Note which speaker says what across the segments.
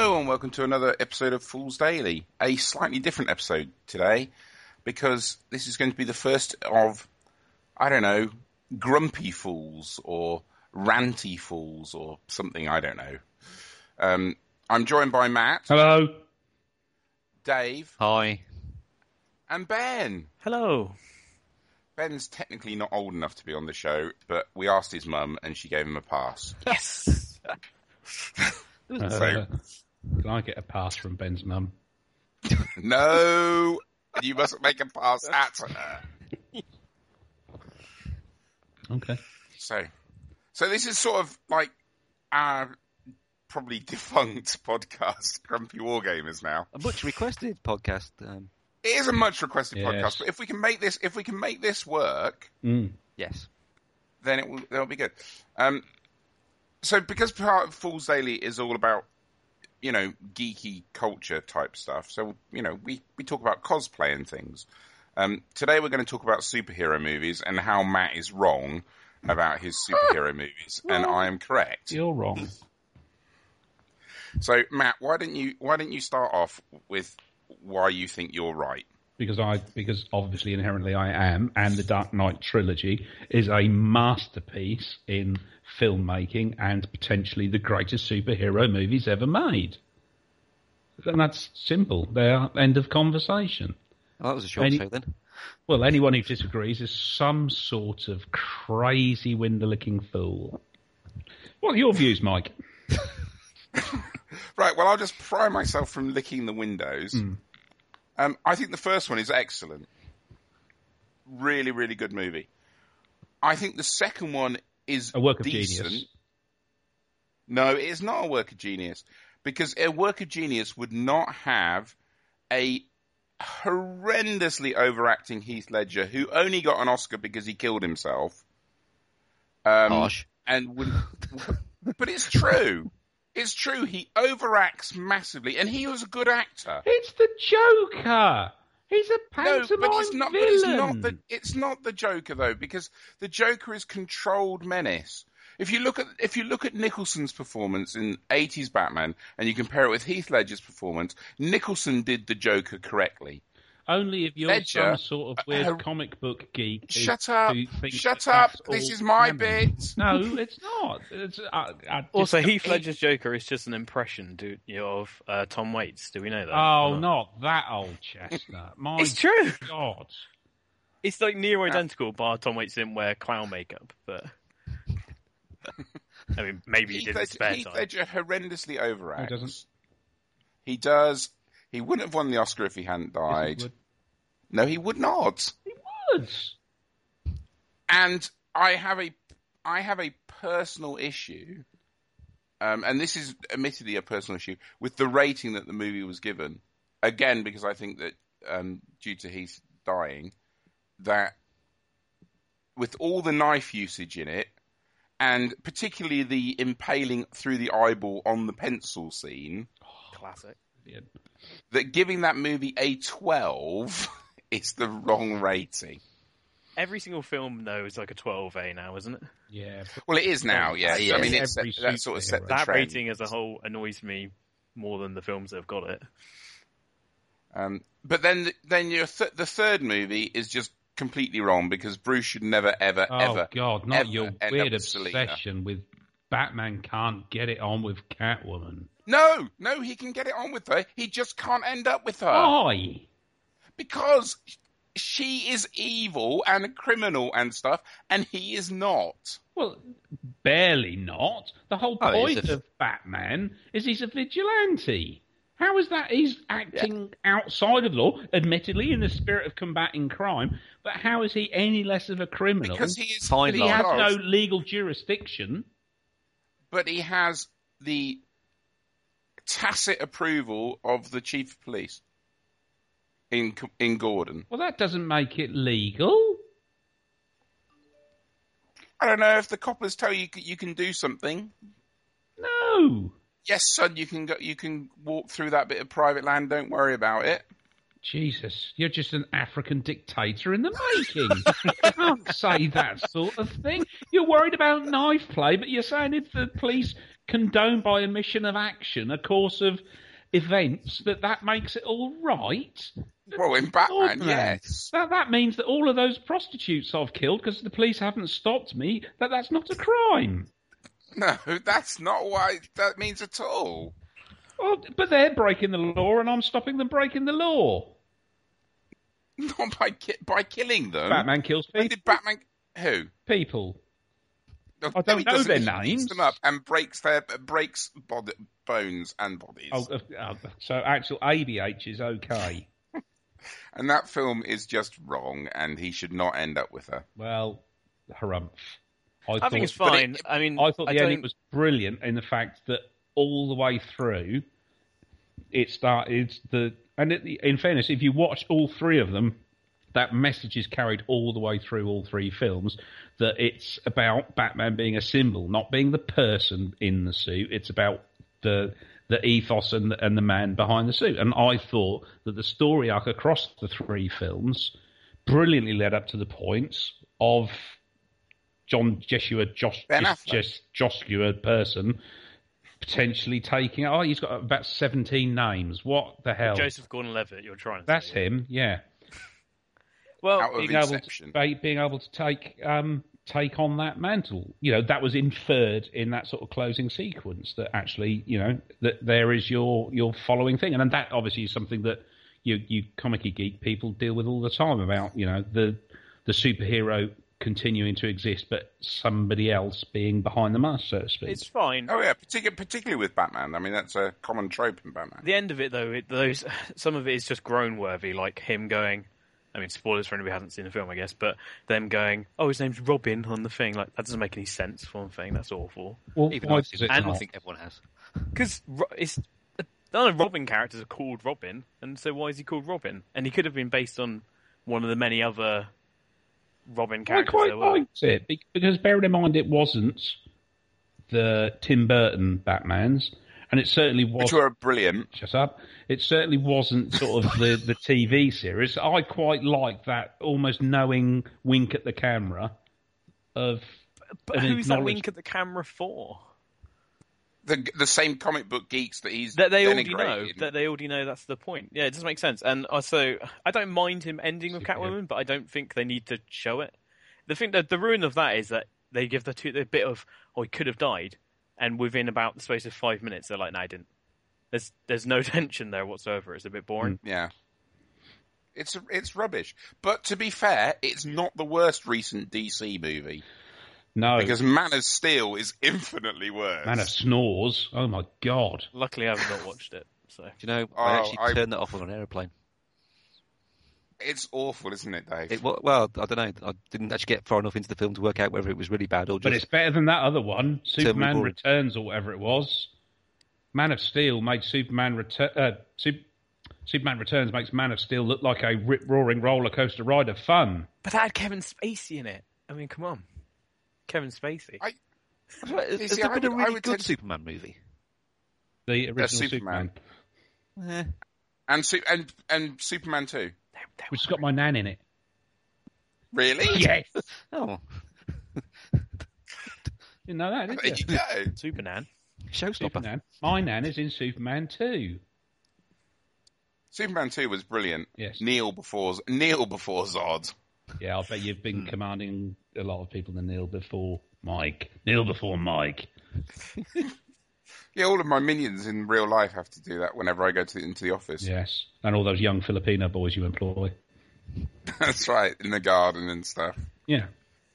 Speaker 1: Hello and welcome to another episode of Fools Daily. A slightly different episode today because this is going to be the first of, I don't know, grumpy fools or ranty fools or something, I don't know. I'm joined by Matt.
Speaker 2: Hello.
Speaker 1: Dave.
Speaker 3: Hi.
Speaker 1: And Ben.
Speaker 4: Hello.
Speaker 1: Ben's technically not old enough to be on the show, but we asked his mum and she gave him a pass.
Speaker 4: Yes.
Speaker 1: So,
Speaker 2: can I get a pass from Ben's mum?
Speaker 1: no, you mustn't make a pass at her.
Speaker 2: Okay.
Speaker 1: So this is sort of like our probably defunct podcast, Grumpy Wargamers now.
Speaker 3: A much requested podcast.
Speaker 1: It is a much requested
Speaker 2: Yes.
Speaker 1: podcast, but if we can make this work,
Speaker 3: Yes.
Speaker 1: then it'll be good. So because part of Fools Daily is all about, geeky culture type stuff, so, we talk about cosplay and things. Today we're going to talk about superhero movies and how Matt is wrong about his superhero movies, and I am correct.
Speaker 2: You're wrong.
Speaker 1: So, Matt, why don't you start off with why you think you're right?
Speaker 2: Because obviously inherently I am, and the Dark Knight trilogy is a masterpiece in filmmaking and potentially the greatest superhero movies ever made. And that's simple. There, end of conversation.
Speaker 3: Oh, that was a short show then.
Speaker 2: Well, anyone who disagrees is some sort of crazy window-licking fool. What are your views, Mike?
Speaker 1: Right, well, I'll just pry myself from licking the windows. I think the first one is excellent. Really, really good movie. I think the second one is
Speaker 2: a work of
Speaker 1: decent.
Speaker 2: genius.
Speaker 1: No, it is not a work of genius. Because a work of genius would not have a horrendously overacting Heath Ledger who only got an Oscar because he killed himself.
Speaker 3: Harsh.
Speaker 1: But it's true. It's true. He overacts massively, and he was a good actor.
Speaker 2: It's the Joker. He's a pantomime villain.
Speaker 1: It's not the Joker though, because the Joker is controlled menace. If you look at Nicholson's performance in 80s Batman and you compare it with Heath Ledger's performance, Nicholson did the Joker correctly.
Speaker 2: Only if you're
Speaker 1: Ledger,
Speaker 2: some sort of weird comic book geek.
Speaker 1: Shut up! This is my bit.
Speaker 2: No, it's not.
Speaker 4: Also, Heath Ledger's Joker is just an impression of Tom Waits. Do we know that?
Speaker 2: Oh, not that old chestnut. My
Speaker 4: It's true.
Speaker 2: God.
Speaker 4: It's like near identical, bar Tom Waits didn't wear clown makeup, but I mean, maybe he did in spare
Speaker 1: Heath
Speaker 4: time.
Speaker 1: Ledger horrendously overacts.
Speaker 2: He doesn't.
Speaker 1: He does. He wouldn't have won the Oscar if he hadn't died.
Speaker 2: Yes, he would.
Speaker 1: No, he would not.
Speaker 2: He would.
Speaker 1: And I have a personal issue, and this is admittedly a personal issue, with the rating that the movie was given. Again, because I think that due to Heath dying, that with all the knife usage in it, and particularly the impaling through the eyeball on the pencil scene,
Speaker 4: Classic.
Speaker 1: that giving that movie a 12 is the wrong rating.
Speaker 4: Every single film, though, is like a 12A now, isn't it?
Speaker 2: Yeah.
Speaker 1: Well, it is now, yeah.
Speaker 3: Yeah.
Speaker 1: I mean, that sort of set the
Speaker 4: That
Speaker 1: trend.
Speaker 4: rating as a whole annoys me more than the films that have got it.
Speaker 1: But then the third movie is just completely wrong because Bruce should never, ever,
Speaker 2: Oh God! Not
Speaker 1: ever
Speaker 2: your
Speaker 1: end up
Speaker 2: weird
Speaker 1: with Selina.
Speaker 2: obsession with Batman can't get it on with Catwoman.
Speaker 1: No, he can get it on with her. He just can't end up with her.
Speaker 2: Why?
Speaker 1: Because she is evil and a criminal and stuff, and he is not.
Speaker 2: Well, barely not. The whole
Speaker 3: Oh,
Speaker 2: point of Batman is he's a vigilante. How is that? He's acting outside of the law, admittedly in the spirit of combating crime, but how is he any less of a criminal?
Speaker 1: Because he is.
Speaker 3: Fine
Speaker 2: he
Speaker 3: line.
Speaker 2: has no legal jurisdiction.
Speaker 1: But he has the tacit approval of the chief of police in Gordon.
Speaker 2: Well, that doesn't make it legal.
Speaker 1: I don't know if the coppers tell you you can do something.
Speaker 2: No.
Speaker 1: Yes, son, you can walk through that bit of private land. Don't worry about it.
Speaker 2: Jesus, you're just an African dictator in the making. You can't say that sort of thing. You're worried about knife play, but you're saying if the police condone by omission of action a course of events, that makes it all right.
Speaker 1: Well, in Batman,
Speaker 2: Man.
Speaker 1: yes.
Speaker 2: That means that all of those prostitutes I've killed because the police haven't stopped me, that's not a crime.
Speaker 1: No, that's not what that means at all.
Speaker 2: Well, but they're breaking the law and I'm stopping them breaking the law.
Speaker 1: Not by killing them.
Speaker 2: Batman kills people.
Speaker 1: When did Batman... Who?
Speaker 2: People.
Speaker 1: No,
Speaker 2: I don't
Speaker 1: he
Speaker 2: know
Speaker 1: doesn't.
Speaker 2: their
Speaker 1: He
Speaker 2: names.
Speaker 1: beats them up and breaks bones and bodies.
Speaker 2: So actual ABH is okay.
Speaker 1: And that film is just wrong, and he should not end up with her.
Speaker 2: Well, harumph.
Speaker 4: I think it's fine.
Speaker 2: I thought the ending was brilliant in the fact that all the way through, it started in fairness, if you watch all three of them, that message is carried all the way through all three films, that it's about Batman being a symbol, not being the person in the suit. It's about the ethos and the man behind the suit. And I thought that the story arc across the three films brilliantly led up to the points of Joshua person potentially taking... Oh, he's got about 17 names. What the hell?
Speaker 4: Joseph Gordon-Levitt, you're trying to
Speaker 2: That's
Speaker 4: say.
Speaker 2: him, yeah.
Speaker 4: Well,
Speaker 2: being able to take on that mantle. You know, that was inferred in that sort of closing sequence, that actually, you know, that there is your following thing. And that obviously is something that you comic-y geek people deal with all the time about, you know, the superhero continuing to exist, but somebody else being behind the mask, so to speak.
Speaker 4: It's fine.
Speaker 1: Oh yeah, particularly with Batman. I mean, that's a common trope in Batman.
Speaker 4: The end of it, though, some of it is just groan-worthy, like him going... I mean, spoilers for anybody who hasn't seen the film, I guess, but them going, oh, his name's Robin on the thing. Like, that doesn't make any sense for one thing. That's awful.
Speaker 2: Well,
Speaker 3: Even though I think everyone has.
Speaker 4: Because none of Robin characters are called Robin, and so why is he called Robin? And he could have been based on one of the many other Robin characters.
Speaker 2: I quite liked it, because bearing in mind it wasn't the Tim Burton Batmans, and it certainly wasn't...
Speaker 1: Which were brilliant.
Speaker 2: Shut up. It certainly wasn't sort of the TV series. I quite like that almost knowing wink at the camera of...
Speaker 4: But who's that wink at the camera for?
Speaker 1: The same comic book geeks that he's
Speaker 4: that they
Speaker 1: denigrated.
Speaker 4: already know. That they already know that's the point. Yeah, it doesn't make sense. And also, I don't mind him ending with Catwoman, but I don't think they need to show it. The thing that the ruin of that is that they give the bit of, oh, he could have died, and within about the space of 5 minutes, they're like, no, I didn't. There's no tension there whatsoever. It's a bit boring.
Speaker 1: Yeah. It's rubbish. But to be fair, it's not the worst recent DC movie.
Speaker 2: No.
Speaker 1: Because Man of Steel is infinitely worse.
Speaker 2: Man of Snores. Oh, my God.
Speaker 4: Luckily, I have not watched it. So.
Speaker 3: Do you know, I actually turned that off on an aeroplane.
Speaker 1: It's awful, isn't it, Dave?
Speaker 3: Well, I don't know. I didn't actually get far enough into the film to work out whether it was really bad or just...
Speaker 2: But it's better than that other one, Superman Returns or whatever it was. Man of Steel made Superman Returns makes Man of Steel look like a rip-roaring roller coaster ride of fun.
Speaker 4: But that had Kevin Spacey in it. I mean, come on. Kevin Spacey.
Speaker 3: Has there been a really good Superman movie?
Speaker 2: The original Superman.
Speaker 1: And Superman 2.
Speaker 2: Which has got my nan in it.
Speaker 1: Really?
Speaker 2: Yes.
Speaker 3: Oh.
Speaker 2: Didn't know that, did you?
Speaker 1: No.
Speaker 4: Superman.
Speaker 3: Showstopper.
Speaker 2: Superman. My nan is in Superman 2.
Speaker 1: Superman 2 was brilliant.
Speaker 2: Yes.
Speaker 1: Kneel before Zod.
Speaker 2: Yeah, I bet you've been commanding a lot of people to kneel before Mike. Kneel before Mike.
Speaker 1: Yeah, all of my minions in real life have to do that whenever I go into the office.
Speaker 2: Yes, and all those young Filipino boys you employ.
Speaker 1: That's right, in the garden and stuff.
Speaker 2: Yeah.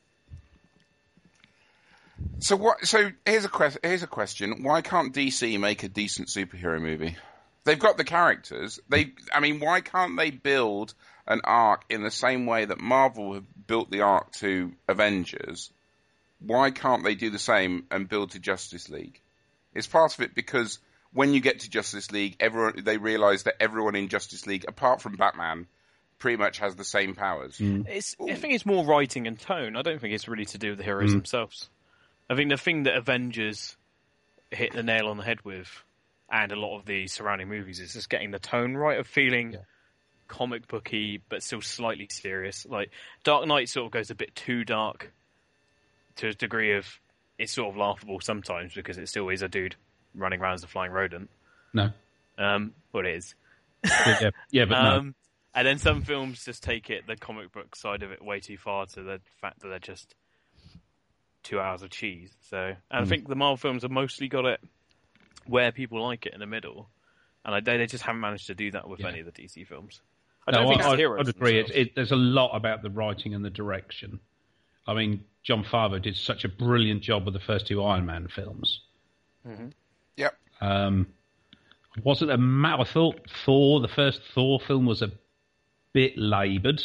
Speaker 1: So here's a question: why can't DC make a decent superhero movie? They've got the characters. Why can't they build an arc in the same way that Marvel have built the arc to Avengers? Why can't they do the same and build to Justice League? It's part of it because when you get to Justice League, they realise that everyone in Justice League, apart from Batman, pretty much has the same powers.
Speaker 4: I think it's more writing and tone. I don't think it's really to do with the heroes themselves. I think the thing that Avengers hit the nail on the head with, and a lot of the surrounding movies, is just getting the tone right of feeling comic booky but still slightly serious. Like Dark Knight sort of goes a bit too dark to a degree of it's sort of laughable sometimes because it still is a dude running around as a flying rodent.
Speaker 2: No.
Speaker 4: But it is.
Speaker 2: Yeah, but no.
Speaker 4: And then some films just take the comic book side of it way too far to the fact that they're just 2 hours of cheese. So, and I think the Marvel films have mostly got it where people like it in the middle, and they just haven't managed to do that with any of the DC films. I don't think it's the heroes
Speaker 2: I'd agree.
Speaker 4: themselves.
Speaker 2: There's a lot about the writing and the direction. I mean, Jon Favreau did such a brilliant job with the first 2 Iron Man films.
Speaker 1: Mm-hmm. Yep.
Speaker 2: Wasn't I thought the first Thor film was a bit laboured.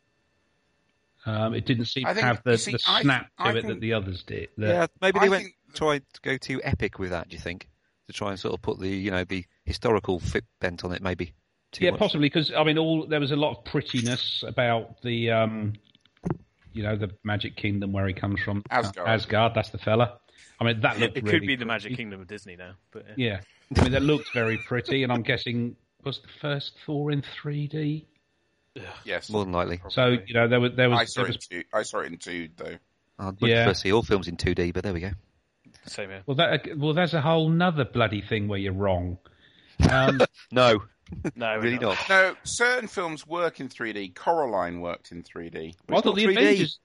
Speaker 2: It didn't seem to have the snap to it that the others did.
Speaker 3: Maybe they tried to go too epic with that. Do you think, to try and sort of put the historical bent on it? Maybe. Too much.
Speaker 2: Possibly because I mean, there was a lot of prettiness about the the Magic Kingdom where he comes from. Asgard, that's the fella. I mean, that looked.
Speaker 4: It
Speaker 2: really
Speaker 4: could be the
Speaker 2: pretty.
Speaker 4: Magic Kingdom of Disney now, but
Speaker 2: yeah. I mean, that looked very pretty, and I'm guessing was the first Thor in 3D.
Speaker 1: Yes,
Speaker 3: more than likely.
Speaker 1: Probably.
Speaker 2: So there was.
Speaker 1: I saw it in 2, though.
Speaker 3: I'd prefer to see all films in 2D, but there we go.
Speaker 4: Same here.
Speaker 2: Well, there's a whole nother bloody thing where you're wrong.
Speaker 3: No,
Speaker 4: really
Speaker 3: not.
Speaker 1: No, certain films work in 3D. Coraline worked in 3D.
Speaker 2: I thought the
Speaker 3: 3D.
Speaker 2: Avengers.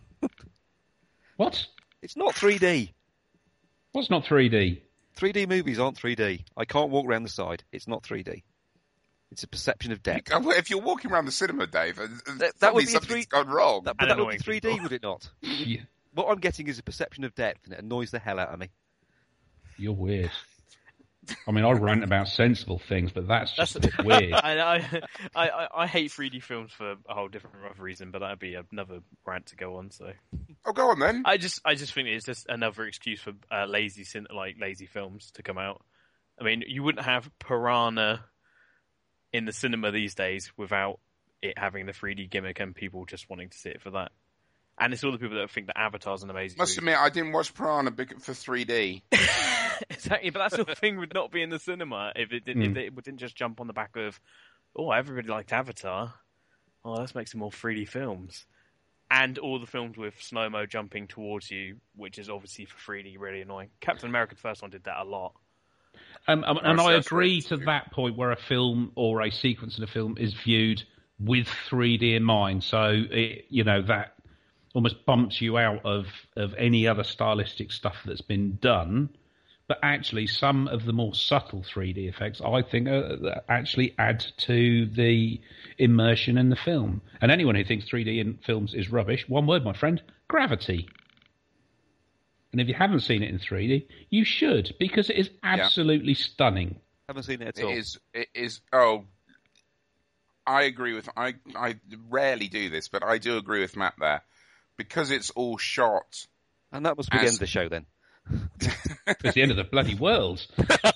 Speaker 2: What?
Speaker 3: It's not 3D.
Speaker 2: What's not 3D?
Speaker 3: 3D movies aren't 3D. I can't walk around the side. It's not 3D. It's a perception of depth.
Speaker 1: If you're walking around the cinema, Dave,
Speaker 3: that would be
Speaker 1: something's gone wrong.
Speaker 3: But that would be 3D,
Speaker 4: people.
Speaker 3: would it not?
Speaker 2: Yeah.
Speaker 3: What I'm getting is a perception of depth, and it annoys the hell out of me.
Speaker 2: You're weird. I mean, I rant about sensible things, but that's just a bit weird.
Speaker 4: I hate 3D films for a whole different reason, but that'd be another rant to go on. So,
Speaker 1: go on then.
Speaker 4: I just think it's just another excuse for lazy films to come out. I mean, you wouldn't have Piranha in the cinema these days without it having the 3D gimmick and people just wanting to see it for that. And it's all the people that think that Avatar's an amazing
Speaker 1: Must admit, I didn't watch Piranha for 3D.
Speaker 4: Exactly, but that sort of thing would not be in the cinema if it didn't just jump on the back of, everybody liked Avatar. Oh, let's make some more 3D films. And all the films with slow-mo jumping towards you, which is obviously for 3D really annoying. Captain America, the first one, did that a lot.
Speaker 2: And I agree to that point where a film or a sequence in a film is viewed with 3D in mind. So, that almost bumps you out of any other stylistic stuff that's been done. But actually, some of the more subtle 3D effects, I think, actually add to the immersion in the film. And anyone who thinks 3D in films is rubbish, one word, my friend, gravity. And if you haven't seen it in 3D, you should, because it is absolutely stunning.
Speaker 3: Haven't seen it at all.
Speaker 1: It is. Oh, I agree with. I rarely do this, but I do agree with Matt there, because it's all shot.
Speaker 3: And that must be the end of the show then.
Speaker 2: It's the end of the bloody world.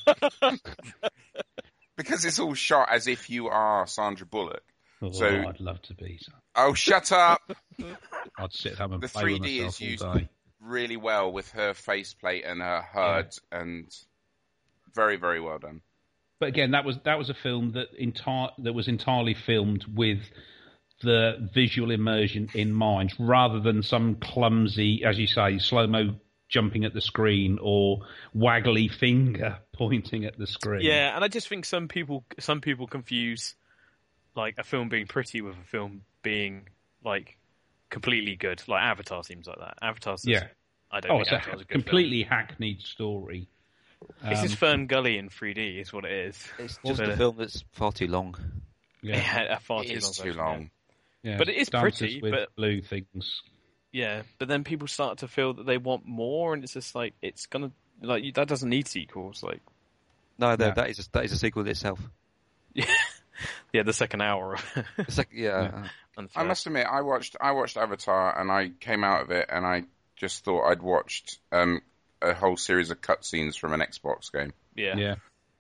Speaker 1: Because it's all shot as if you are Sandra Bullock.
Speaker 2: Oh,
Speaker 1: so
Speaker 2: I'd love to be.
Speaker 1: Oh, shut up!
Speaker 2: I'd sit home and
Speaker 1: the
Speaker 2: play with
Speaker 1: 3D
Speaker 2: myself
Speaker 1: is used
Speaker 2: all day.
Speaker 1: really well with her faceplate and her HUD, and very, very well done.
Speaker 2: But again, that was a film that was entirely filmed with the visual immersion in mind, rather than some clumsy, as you say, slow-mo jumping at the screen or waggly finger pointing at the screen.
Speaker 4: Yeah, and I just think some people confuse like a film being pretty with a film being like completely good. Like Avatar seems like that. Avatar's I don't think Avatar's a good
Speaker 2: completely
Speaker 4: film.
Speaker 2: hackneyed story.
Speaker 4: It's just Fern Gully in 3D is what it is.
Speaker 3: It's just a film that's far too long.
Speaker 4: Yeah, far
Speaker 1: it is
Speaker 4: too
Speaker 1: long.
Speaker 2: Yeah,
Speaker 4: but it is
Speaker 2: dances
Speaker 4: pretty.
Speaker 2: with
Speaker 4: but
Speaker 2: blue things.
Speaker 4: Yeah, but then people start to feel that they want more, and it's just like it's gonna that doesn't need sequels. Like,
Speaker 3: that is a sequel in itself.
Speaker 4: Yeah, the second hour.
Speaker 1: I must admit, I watched Avatar, and I came out of it, and I just thought I'd watched a whole series of cutscenes from an Xbox game.
Speaker 4: Yeah.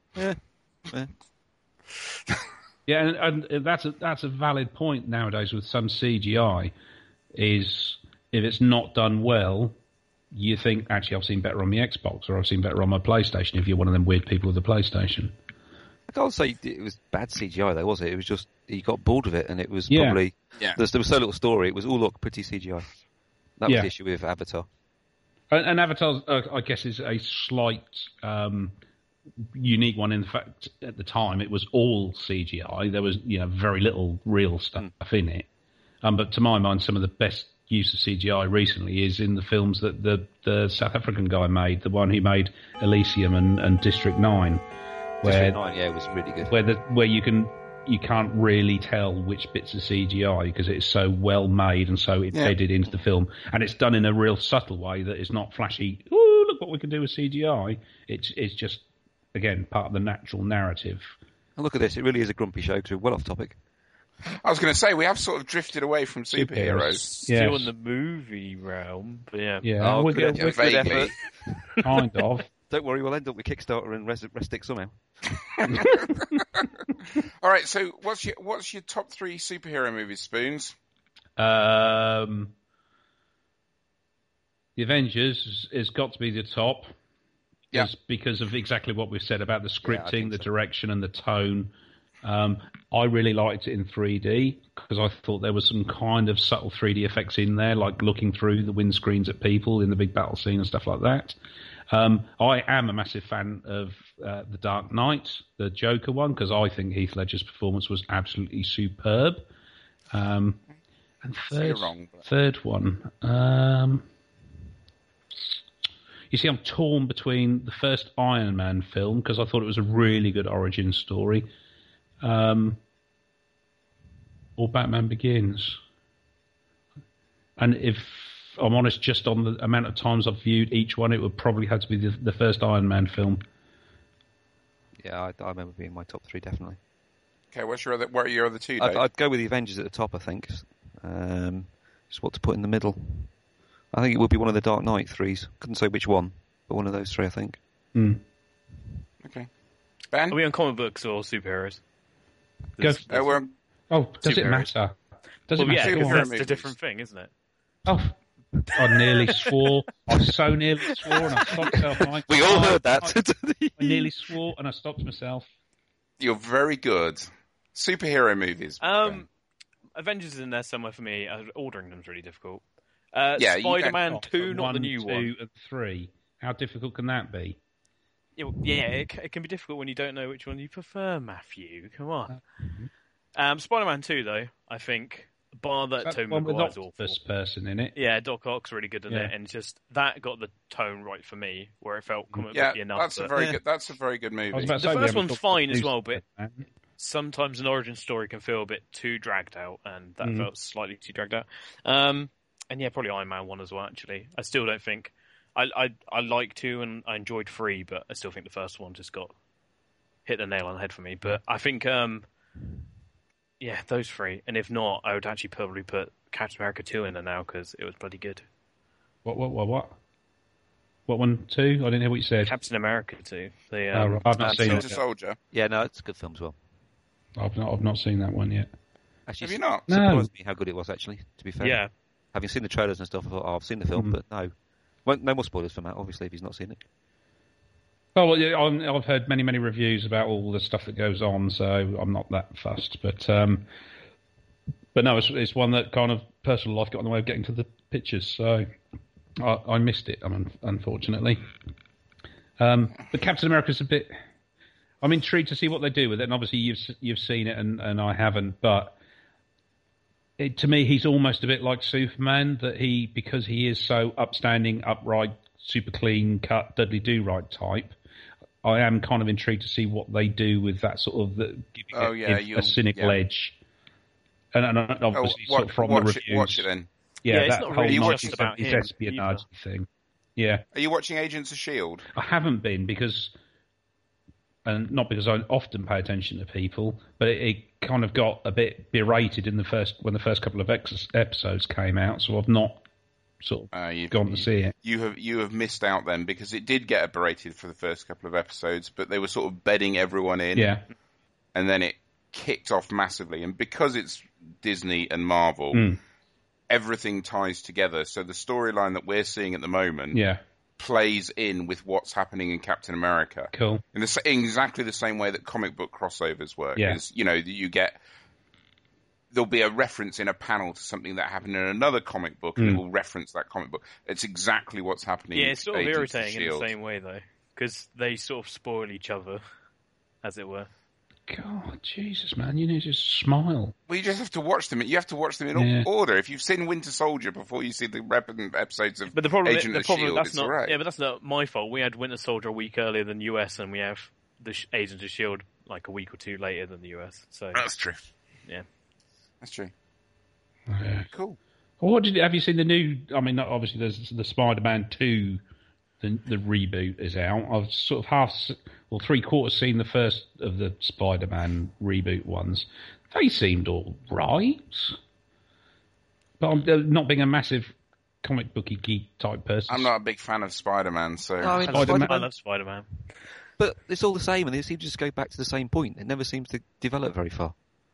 Speaker 2: Yeah, and that's a valid point nowadays with some CGI. Is if it's not done well, you think, actually, I've seen better on my Xbox or I've seen better on my PlayStation if you're one of them weird people with a PlayStation.
Speaker 3: I can't say it was bad CGI though, was it? It was just he got bored of it, and it was
Speaker 2: Yeah.
Speaker 3: probably
Speaker 1: Yeah.
Speaker 3: there was so little story. It was all look pretty CGI. That was
Speaker 2: Yeah.
Speaker 3: the issue with Avatar.
Speaker 2: And Avatar, I guess, is a slight unique one in the fact at the time it was all CGI. There was very little real stuff in it. But to my mind, some of the best use of CGI recently is in the films that the South African guy made, the one he made Elysium and District 9,
Speaker 3: District 9, it was really good.
Speaker 2: where you can't really tell which bits are CGI because it's so well made and so embedded into the film, and it's done in a real subtle way that is not flashy. Ooh, look what we can do with CGI. It's just again part of the natural narrative.
Speaker 3: And look at this; it really is a grumpy show because we're well off topic.
Speaker 1: I was going to say, we have sort of drifted away from superheroes.
Speaker 4: Still in the movie realm, but yeah.
Speaker 2: Yeah,
Speaker 3: Oh,
Speaker 2: we're
Speaker 3: good,
Speaker 2: good
Speaker 1: vaguely.
Speaker 3: effort.
Speaker 2: kind of.
Speaker 3: Don't worry, we'll end up with Kickstarter and Restic somehow.
Speaker 1: All right, so what's your top 3 superhero movies, Spoons?
Speaker 2: The Avengers has got to be the top.
Speaker 1: Yeah.
Speaker 2: Just because of exactly what we've said about the scripting, the
Speaker 3: so.
Speaker 2: direction, and the tone. I really liked it in 3D because I thought there was some kind of subtle 3D effects in there, like looking through the windscreens at people in the big battle scene and stuff like that. I am a massive fan of The Dark Knight, the Joker one, because I think Heath Ledger's performance was absolutely superb. And
Speaker 1: You're wrong, but-
Speaker 2: third one. You see, I'm torn between the first Iron Man film, because I thought it was a really good origin story, or Batman Begins. And if I'm honest, just on the amount of times I've viewed each one, it would probably have to be the first Iron Man film.
Speaker 3: Yeah, I remember being my top 3 definitely.
Speaker 1: Okay, what are your other 2, Dave?
Speaker 3: I'd go with the Avengers at the top, I think. Just what to put in the middle. I think it would be one of the Dark Knight 3s. Couldn't say which one, but one of those 3, I think.
Speaker 1: Okay. Ben?
Speaker 4: Are we on comic books or superheroes?
Speaker 2: Go.
Speaker 1: We're on-
Speaker 2: Does it
Speaker 4: Superheroes.
Speaker 2: matter? Does
Speaker 4: Well,
Speaker 2: it
Speaker 4: yeah,
Speaker 2: matter?
Speaker 1: superhero
Speaker 4: because that's
Speaker 1: movies.
Speaker 4: a different thing, isn't it?
Speaker 2: Oh, I nearly swore. I so nearly swore, and I stopped myself. And
Speaker 3: We all heard that.
Speaker 2: I nearly swore, and I stopped myself.
Speaker 1: You're very good. Superhero movies. Ben.
Speaker 4: Avengers is in there somewhere for me. Ordering them's really difficult.
Speaker 1: Yeah, you don't-
Speaker 4: Spider-Man 2, not
Speaker 2: one,
Speaker 4: the new
Speaker 2: 2,
Speaker 4: one.
Speaker 2: and 3. How difficult can that be?
Speaker 4: Yeah, it can be difficult when you don't know which one you prefer, Matthew. Come on. Spider-Man 2, though, I think, bar that
Speaker 2: That
Speaker 4: Tobey
Speaker 2: one with
Speaker 4: Maguire's awful.
Speaker 2: Octopus person in it.
Speaker 4: Yeah, Doc Ock's really good in
Speaker 2: Yeah.
Speaker 4: it, and just that got the tone right for me, where it felt comic
Speaker 1: Yeah,
Speaker 4: booky enough.
Speaker 1: that's a very good. That's a very good movie.
Speaker 2: I was about to
Speaker 4: The
Speaker 2: say, we
Speaker 4: first
Speaker 2: haven't
Speaker 4: one's
Speaker 2: talked about
Speaker 4: fine as
Speaker 2: new
Speaker 4: well, but
Speaker 2: Spider-Man.
Speaker 4: sometimes an origin story can feel a bit too dragged out, and that
Speaker 2: Mm.
Speaker 4: felt slightly too dragged out. And yeah, probably Iron Man 1 as well, actually. I still don't think... I like 2 and I enjoyed 3, but I still think the first one just hit the nail on the head for me. But I think, yeah, those 3. And if not, I would actually probably put Captain America 2 in there now, because it was bloody good.
Speaker 2: What? What one? 2? I didn't hear what you said.
Speaker 4: Captain America 2.
Speaker 2: Right. I've not seen
Speaker 1: Winter
Speaker 2: it.
Speaker 1: Soldier.
Speaker 3: Yeah, no, it's a good film as well.
Speaker 2: I've not seen that one yet.
Speaker 3: Actually,
Speaker 1: Have you not?
Speaker 2: No.
Speaker 3: surprised me how good it was, actually, to be fair.
Speaker 4: Yeah.
Speaker 3: Having seen the trailers and stuff, I thought, I've seen the film, but no. Well, no more spoilers for Matt, obviously, if he's not seen it.
Speaker 2: Oh, well, yeah, I've heard many reviews about all the stuff that goes on, so I'm not that fussed. But no, it's one that kind of personal life got in the way of getting to the pictures, so I missed it, unfortunately. But Captain America's a bit... I'm intrigued to see what they do with it, and obviously you've seen it and I haven't, but to me he's almost a bit like Superman, that because he is so upstanding, upright, super clean cut, Dudley Do-Right type, I am kind of intrigued to see what they do with that sort of giving a cynical edge. And obviously sort of from the reviews.
Speaker 1: Watch it then.
Speaker 2: Yeah,
Speaker 4: it's
Speaker 2: that
Speaker 4: not
Speaker 2: whole
Speaker 4: really
Speaker 1: just
Speaker 2: 1970s
Speaker 4: about him
Speaker 2: espionage
Speaker 4: either.
Speaker 2: thing. Yeah.
Speaker 1: Are you watching Agents of S.H.I.E.L.D.?
Speaker 2: I haven't been and not because I often pay attention to people, but it kind of got a bit berated when the first couple of episodes came out, so I've not sort of gone to see it.
Speaker 1: You have missed out then, because it did get berated for the first couple of episodes, but they were sort of bedding everyone in.
Speaker 2: Yeah.
Speaker 1: And then it kicked off massively, and because it's Disney and Marvel, everything ties together. So the storyline that we're seeing at the moment,
Speaker 2: Yeah.
Speaker 1: plays in with what's happening in Captain America.
Speaker 2: Cool.
Speaker 1: In exactly the same way that comic book crossovers work.
Speaker 2: Yeah.
Speaker 1: Is, there'll be a reference in a panel to something that happened in another comic book, and it will reference that comic book. It's exactly what's happening.
Speaker 4: Yeah, it's sort of
Speaker 1: Agents of
Speaker 4: irritating in the
Speaker 1: S.H.I.E.L.D.
Speaker 4: same way, though, because they sort of spoil each other, as it were.
Speaker 2: God, Jesus, man, you need to just smile.
Speaker 1: Well, you just have to watch them. You have to watch them in order. If you've seen Winter Soldier before you see the episodes of
Speaker 4: But the problem,
Speaker 1: Agent of S.H.I.E.L.D.,
Speaker 4: that's
Speaker 1: it's
Speaker 4: not.
Speaker 1: all right.
Speaker 4: Yeah, but that's not my fault. We had Winter Soldier a week earlier than the US, and we have the Agent of S.H.I.E.L.D. like a week or two later than the US. So
Speaker 1: That's true.
Speaker 4: yeah,
Speaker 1: That's true.
Speaker 2: Yeah.
Speaker 1: Cool.
Speaker 2: Well, have you seen the new? I mean, obviously, there's the Spider-Man 2. The reboot is out. I've sort of three-quarters seen the first of the Spider-Man reboot ones. They seemed all right. But I'm not being a massive comic booky geek type person.
Speaker 1: I'm not a big fan of Spider-Man, so...
Speaker 3: No, I mean,
Speaker 2: Spider-Man.
Speaker 4: I love Spider-Man.
Speaker 3: But it's all the same, and they seem to just go back to the same point. It never seems to develop very far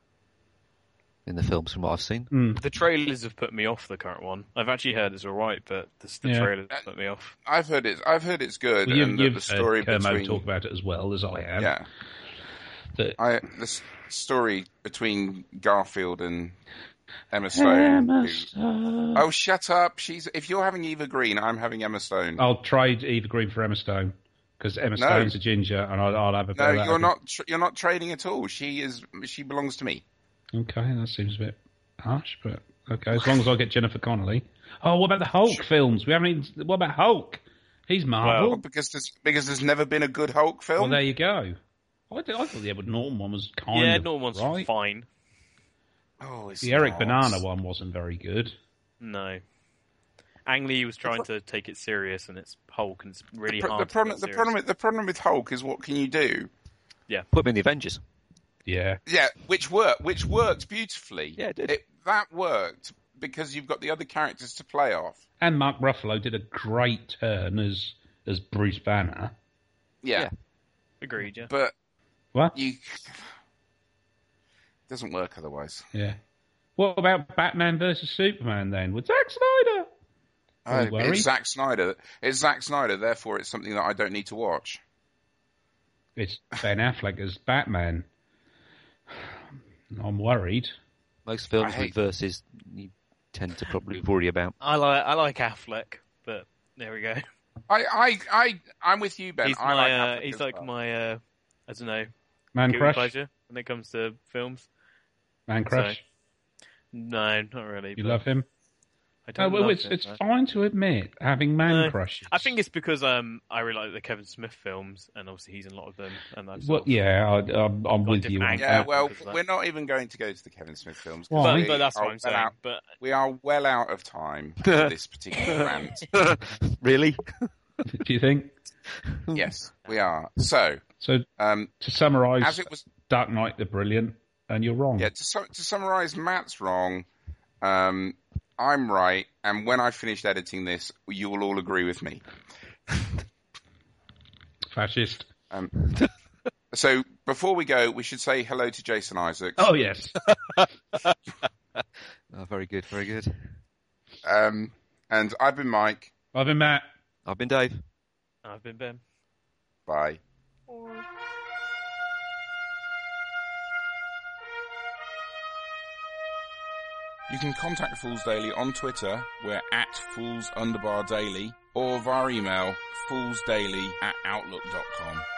Speaker 3: in the films, from what I've seen.
Speaker 4: The trailers have put me off the current one. I've actually heard it's all right, but the trailers have put me off.
Speaker 1: I've heard it's good.
Speaker 2: Well,
Speaker 1: and
Speaker 2: you've
Speaker 1: the story
Speaker 2: heard Kermo
Speaker 1: between...
Speaker 2: talk about it as well as I have.
Speaker 1: Yeah. The story between Garfield and Emma Stone. Oh, shut up! If you're having Eva Green, I'm having Emma Stone.
Speaker 2: I'll trade Eva Green for Emma Stone because Emma Stone's a ginger, and I'll have a.
Speaker 1: No, you're not. You're not trading at all. She belongs to me.
Speaker 2: Okay, that seems a bit harsh, but okay. As long as I get Jennifer Connelly. Oh, what about the Hulk films? We haven't. What about Hulk? He's Marvel.
Speaker 1: Well, because there's never been a good Hulk film.
Speaker 2: Well, there you go. I thought the Edward Norton one was kind of
Speaker 4: Norton one's
Speaker 2: right.
Speaker 4: fine.
Speaker 1: Oh, it's
Speaker 2: The Eric
Speaker 1: not.
Speaker 2: Banana one wasn't very good.
Speaker 4: No. Ang Lee was trying to take it serious, and it's Hulk, and it's really hard.
Speaker 1: The problem with Hulk is, what can you do?
Speaker 3: Put him in the Avengers.
Speaker 2: Yeah.
Speaker 1: Yeah, which worked beautifully.
Speaker 3: Yeah, it did.
Speaker 1: That worked because you've got the other characters to play off.
Speaker 2: And Mark Ruffalo did a great turn as Bruce Banner.
Speaker 1: Yeah.
Speaker 4: Agreed, yeah.
Speaker 1: But
Speaker 2: What?
Speaker 1: it doesn't work otherwise.
Speaker 2: Yeah. What about Batman versus Superman then with Zack Snyder?
Speaker 1: It's Zack Snyder. It's Zack Snyder. Therefore, it's something that I don't need to watch.
Speaker 2: It's Ben Affleck as Batman. I'm worried.
Speaker 3: Most films with verses you tend to probably worry about.
Speaker 4: I like Affleck, but there we go.
Speaker 1: I'm with you, Ben.
Speaker 4: He's like my I don't know,
Speaker 2: Man
Speaker 4: guilty
Speaker 2: Crush?
Speaker 4: pleasure when it comes to films.
Speaker 2: Man Crush?
Speaker 4: No, not really.
Speaker 2: You
Speaker 4: but
Speaker 2: love him?
Speaker 4: I don't
Speaker 2: well,
Speaker 4: love
Speaker 2: it's
Speaker 4: him,
Speaker 2: fine to admit having man crushes.
Speaker 4: I think it's because I really like the Kevin Smith films, and obviously he's in a lot of them. And that's
Speaker 2: Well, yeah, I'm with you.
Speaker 4: different
Speaker 2: On
Speaker 1: Yeah,
Speaker 2: that.
Speaker 1: well,
Speaker 4: because of that.
Speaker 1: we're not even going to go to the Kevin Smith films.
Speaker 2: Why?
Speaker 4: But that's what I'm saying. But
Speaker 1: We are well out of time for this particular rant.
Speaker 3: Really?
Speaker 2: Do you think?
Speaker 1: Yes, we are. So,
Speaker 2: So,
Speaker 1: to
Speaker 2: summarise,
Speaker 1: as it was,
Speaker 2: Dark Knight, the brilliant, and you're wrong.
Speaker 1: yeah. To summarise, Matt's wrong. I'm right, and when I finished editing this, you will all agree with me.
Speaker 2: Fascist.
Speaker 1: So before we go, we should say hello to Jason Isaacs.
Speaker 2: Oh, yes.
Speaker 3: Very good, very good.
Speaker 1: And I've been Mike.
Speaker 2: I've been Matt.
Speaker 3: I've been Dave.
Speaker 4: I've been Ben.
Speaker 1: Bye. You can contact Fools Daily on Twitter. We're at Fools_Daily, or via email, foolsdaily@outlook.com.